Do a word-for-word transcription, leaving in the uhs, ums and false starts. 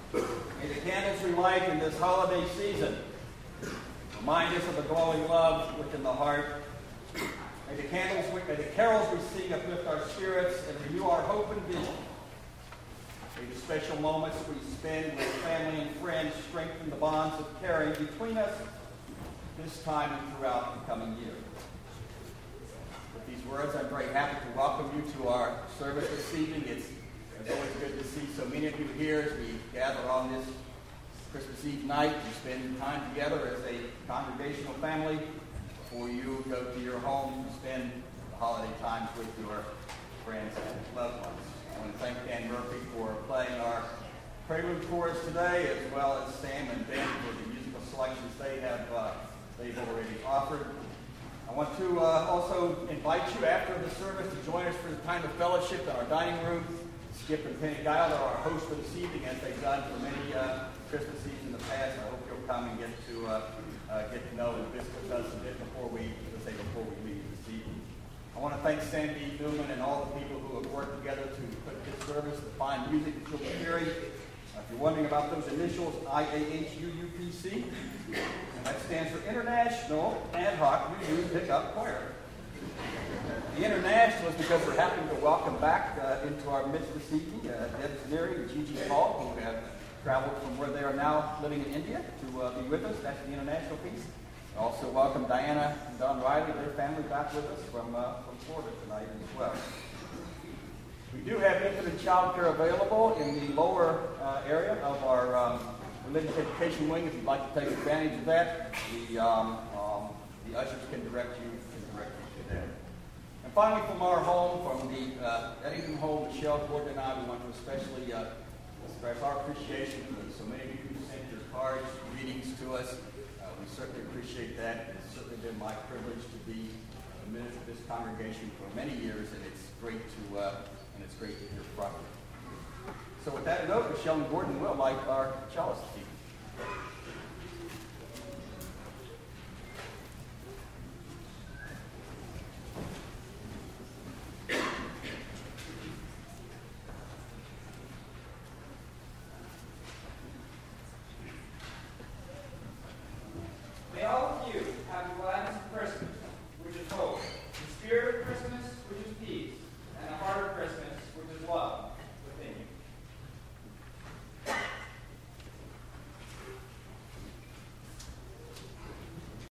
May the candles we light in this holiday season remind us of the glowing love within the heart. May the candles, may the carols we sing uplift our spirits and renew our hope and vision. May the special moments we spend with family and friends strengthen the bonds of caring between us this time and throughout the coming year. With these words, I'm very happy to welcome you to our service this evening. It's, it's always good to see so many of you here as we gather on this Christmas Eve night and spend time together as a congregational family before you go to your home and spend the holiday times with your friends and loved ones. I want to thank Dan Murphy for playing our prelude for us today, as well as Sam and Ben for the musical selections they have uh, they've already offered. I want to uh, also invite you after the service to join us for the time of fellowship in our dining room. Skip and Penny Guile are our hosts for this evening, as they've done for many uh, Christmas Eves in the past. I hope you'll come and get to uh, uh, get to know and visit with us a bit before we, let's say, before we leave this evening. I want to thank Sandy Newman and all the people who have worked together to put this service, the fine music that you'll be hearing. Uh, if you're wondering about those initials, I A H U U P C, and that stands for International Ad Hoc Review Pickup Choir. The international is because we're happy to welcome back uh, into our midst this evening uh, Deb Zaneri and Gigi Paul, who have traveled from where they are now living in India to uh, be with us. That's the international piece. Also welcome Diana and Don Riley, their family, back with us from, uh, from Florida tonight as well. We do have infant child care available in the lower uh, area of our um, religious education wing. If you'd like to take advantage of that, the, um, um, the ushers can direct you, can direct you to that. And finally, from our home, from the uh, Eddington home, Michelle, Gordon, and I, we want to especially uh, express our appreciation for so many of you who sent your cards, greetings to us. We certainly appreciate that. It's certainly been my privilege to be a minister of this congregation for many years, and it's great to uh, and it's great to hear from you. So with that note, Michelle and Gordon will light our chalice this evening.